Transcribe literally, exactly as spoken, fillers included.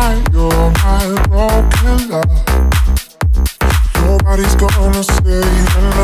my, you're my broken love. Nobody's gonna save you.